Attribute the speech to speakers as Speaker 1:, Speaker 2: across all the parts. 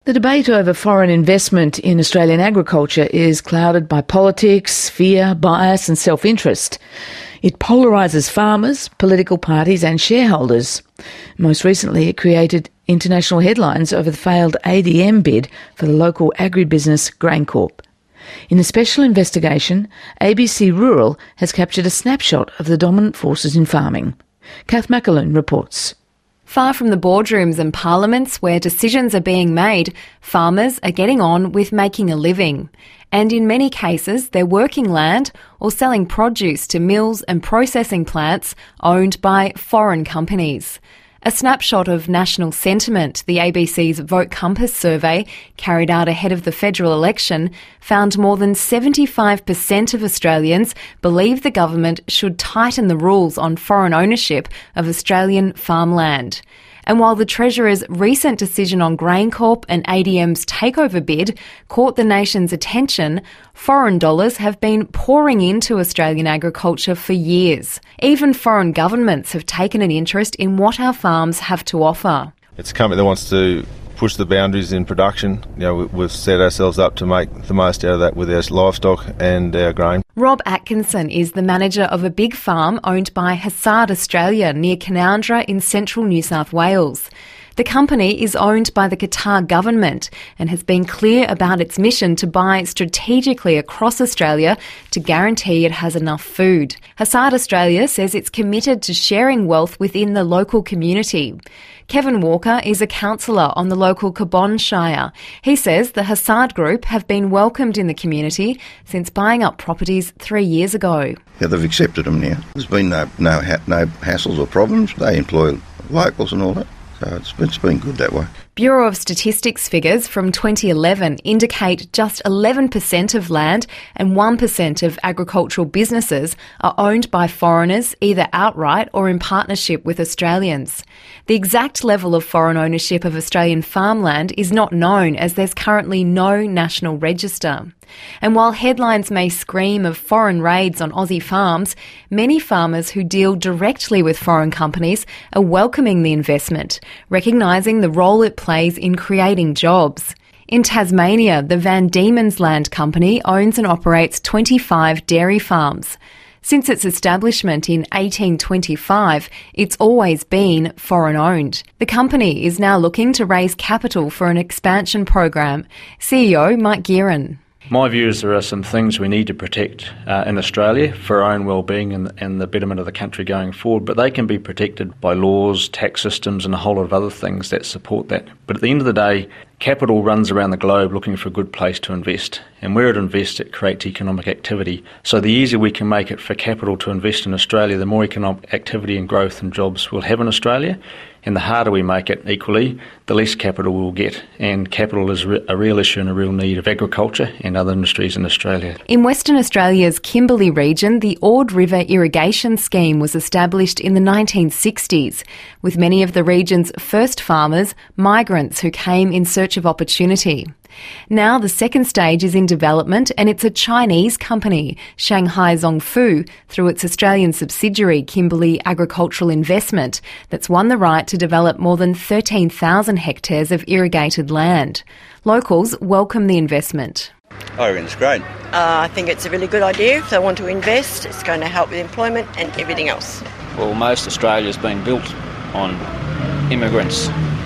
Speaker 1: The debate over foreign investment in Australian agriculture is clouded by politics, fear, bias and self-interest. It polarises farmers, political parties and shareholders. Most recently, it created international headlines over the failed ADM bid for the local agribusiness GrainCorp. In a special investigation, ABC Rural has captured a snapshot of the dominant forces in farming. Kath McAloon reports.
Speaker 2: Far from the boardrooms and parliaments where decisions are being made, farmers are getting on with making a living. And in many cases, they're working land or selling produce to mills and processing plants owned by foreign companies. A snapshot of national sentiment, the ABC's Vote Compass survey, carried out ahead of the federal election, found more than 75% of Australians believe the government should tighten the rules on foreign ownership of Australian farmland. And while the Treasurer's recent decision on GrainCorp and ADM's takeover bid caught the nation's attention, foreign dollars have been pouring into Australian agriculture for years. Even foreign governments have taken an interest in what our farms have to offer.
Speaker 3: It's a company that wants to push the boundaries in production. We've set ourselves up to make the most out of that with our livestock and our grain.
Speaker 2: Rob Atkinson is the manager of a big farm owned by Hassard Australia near Canowindra in central New South Wales. The company is owned by the Qatar government and has been clear about its mission to buy strategically across Australia to guarantee it has enough food. Hassard Australia says it's committed to sharing wealth within the local community. Kevin Walker is a councillor on the local Cabonne Shire. He says the Hassard Group have been welcomed in the community since buying up properties 3 years ago.
Speaker 4: Yeah, they've accepted them now. There's been no hassles or problems. They employ locals and all that. So it's been good that way.
Speaker 2: Bureau of Statistics figures from 2011 indicate just 11% of land and 1% of agricultural businesses are owned by foreigners, either outright or in partnership with Australians. The exact level of foreign ownership of Australian farmland is not known, as there's currently no national register. And while headlines may scream of foreign raids on Aussie farms, many farmers who deal directly with foreign companies are welcoming the investment, recognising the role it plays in creating jobs. In Tasmania, the Van Diemen's Land Company owns and operates 25 dairy farms. Since its establishment in 1825, it's always been foreign-owned. The company is now looking to raise capital for an expansion program. CEO Mike Gearan.
Speaker 5: My view is there are some things we need to protect in Australia for our own well-being and the betterment of the country going forward, but they can be protected by laws, tax systems and a whole lot of other things that support that. But at the end of the day, capital runs around the globe looking for a good place to invest, and where it invests, it creates economic activity. So the easier we can make it for capital to invest in Australia, the more economic activity and growth and jobs we'll have in Australia, and the harder we make it equally, the less capital we'll get. And capital is a real issue and a real need of agriculture and other industries in Australia.
Speaker 2: In Western Australia's Kimberley region, the Ord River Irrigation Scheme was established in the 1960s, with many of the region's first farmers migrants who came in search of opportunity. Now the second stage is in development, and it's a Chinese company, Shanghai Zongfu, through its Australian subsidiary Kimberley Agricultural Investment, that's won the right to develop more than 13,000 hectares of irrigated land. Locals welcome the investment.
Speaker 6: I reckon it's great.
Speaker 7: I think it's a really good idea. If they want to invest, it's going to help with employment and everything else.
Speaker 8: Well, most Australia's been built on immigrants.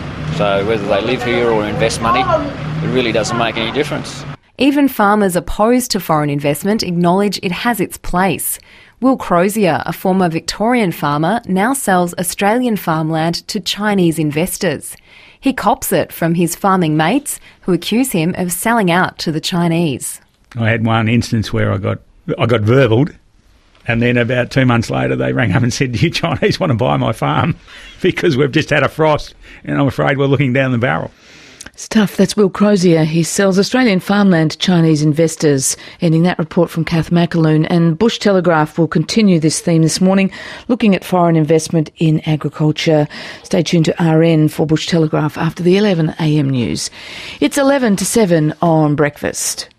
Speaker 8: So whether they live here or invest money, it really doesn't make any difference.
Speaker 2: Even farmers opposed to foreign investment acknowledge it has its place. Will Crozier, a former Victorian farmer, now sells Australian farmland to Chinese investors. He cops it from his farming mates, who accuse him of selling out to the Chinese.
Speaker 9: I had one instance where I got verbaled, and then about 2 months later they rang up and said, "You Chinese want to buy my farm because we've just had a frost and I'm afraid we're looking down the barrel."
Speaker 1: It's tough. That's Will Crozier. He sells Australian farmland to Chinese investors. Ending that report from Kath McAloon. And Bush Telegraph will continue this theme this morning, looking at foreign investment in agriculture. Stay tuned to RN for Bush Telegraph after the 11 a.m. news. It's 11 to 7 on Breakfast.